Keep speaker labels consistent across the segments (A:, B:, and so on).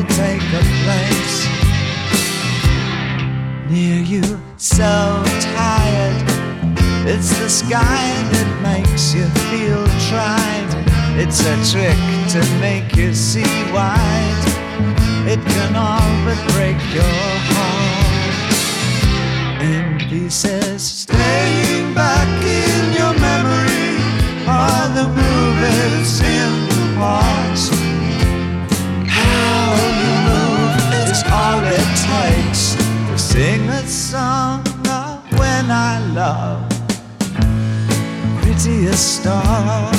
A: take a place near you. So tired, it's the sky that makes you feel tried. It's a trick to make you see wide. It can all but break your heart in pieces. Staying back in your memory are the movies in the past. How you move is all it takes to sing a song of when I love prettiest star.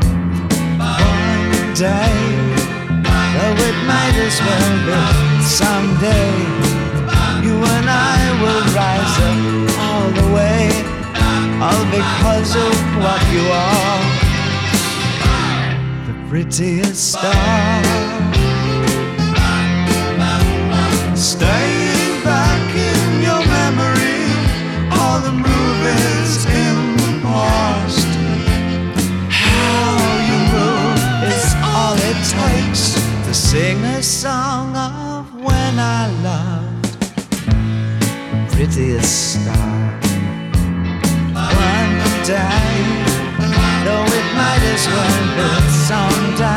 A: One day, though it might as well be someday, you and I will rise up all the way, all because of what you are, the prettiest star. Staying back in your memory, all the movies in the past. How you move is all it takes to sing a song of when I loved prettiest star. One day, though it might as well be someday,